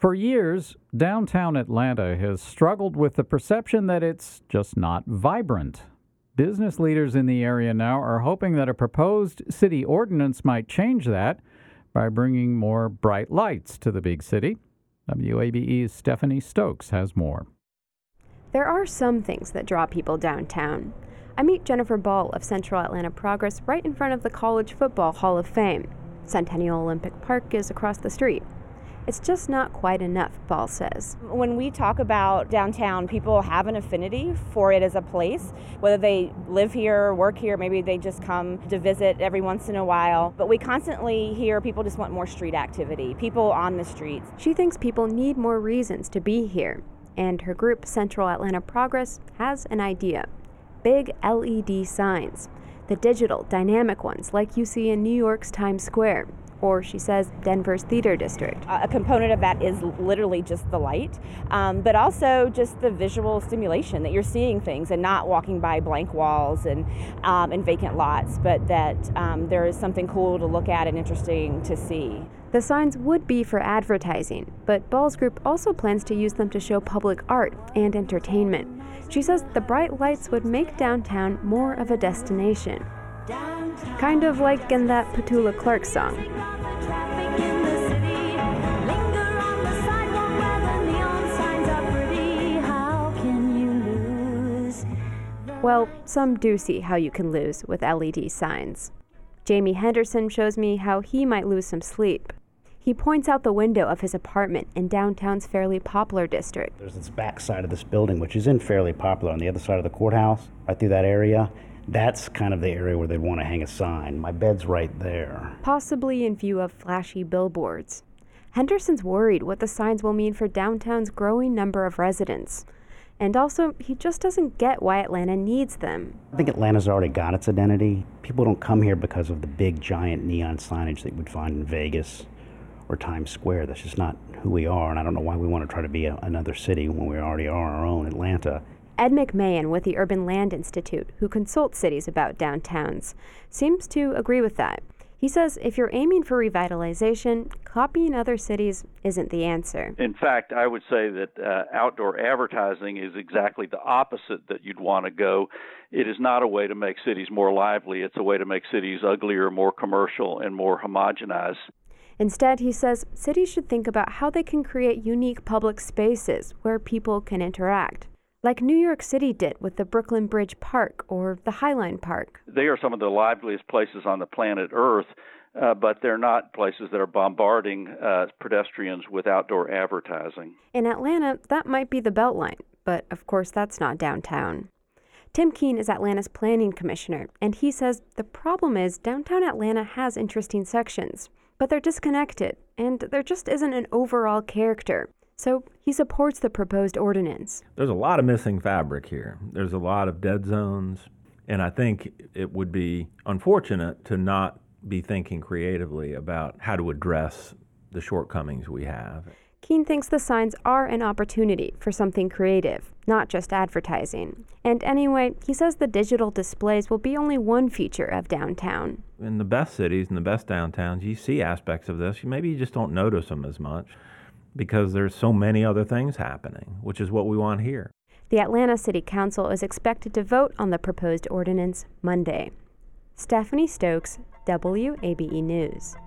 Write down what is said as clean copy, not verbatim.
For years, downtown Atlanta has struggled with the perception that it's just not vibrant. Business leaders in the area now are hoping that a proposed city ordinance might change that by bringing more bright lights to the big city. WABE's Stephanie Stokes has more. There are some things that draw people downtown. I meet Jennifer Ball of Central Atlanta Progress right in front of the College Football Hall of Fame. Centennial Olympic Park is across the street. It's just not quite enough, Ball says. When we talk about downtown, people have an affinity for it as a place, whether they live here, work here, maybe they just come to visit every once in a while. But we constantly hear people just want more street activity, people on the streets. She thinks people need more reasons to be here, and her group, Central Atlanta Progress, has an idea. Big LED signs, the digital, dynamic ones like you see in New York's Times Square, or, she says, Denver's Theater District. A component of that is literally just the light, but also just the visual stimulation that you're seeing things and not walking by blank walls and vacant lots, but that there is something cool to look at and interesting to see. The signs would be for advertising, but Ball's group also plans to use them to show public art and entertainment. She says the bright lights would make downtown more of a destination. Kind of like in that Petula Clark song. Well, some do see how you can lose with LED signs. Jamie Henderson shows me how he might lose some sleep. He points out the window of his apartment in downtown's Fairleigh Poplar district. There's this back side of this building, which is in Fairleigh Poplar, on the other side of the courthouse, right through that area. That's kind of the area where they'd want to hang a sign. My bed's right there. Possibly in view of flashy billboards. Henderson's worried what the signs will mean for downtown's growing number of residents. And also, he just doesn't get why Atlanta needs them. I think Atlanta's already got its identity. People don't come here because of the big, giant neon signage that you would find in Vegas or Times Square. That's just not who we are, and I don't know why we want to try to be another city when we already are our own Atlanta. Ed McMahon with the Urban Land Institute, who consults cities about downtowns, seems to agree with that. He says if you're aiming for revitalization, copying other cities isn't the answer. In fact, I would say that outdoor advertising is exactly the opposite that you'd want to go. It is not a way to make cities more lively. It's a way to make cities uglier, more commercial, and more homogenized. Instead, he says cities should think about how they can create unique public spaces where people can interact, like New York City did with the Brooklyn Bridge Park or the Highline Park. They are some of the liveliest places on the planet Earth, but they're not places that are bombarding pedestrians with outdoor advertising. In Atlanta, that might be the Beltline, but of course that's not downtown. Tim Keene is Atlanta's planning commissioner, and he says the problem is downtown Atlanta has interesting sections, but they're disconnected, and there just isn't an overall character. So he supports the proposed ordinance. There's a lot of missing fabric here. There's a lot of dead zones, and I think it would be unfortunate to not be thinking creatively about how to address the shortcomings we have. Keene thinks the signs are an opportunity for something creative, not just advertising. And anyway, he says the digital displays will be only one feature of downtown. In the best cities and the best downtowns, you see aspects of this. Maybe you just don't notice them as much because there's so many other things happening, which is what we want here. The Atlanta City Council is expected to vote on the proposed ordinance Monday. Stephanie Stokes, WABE News.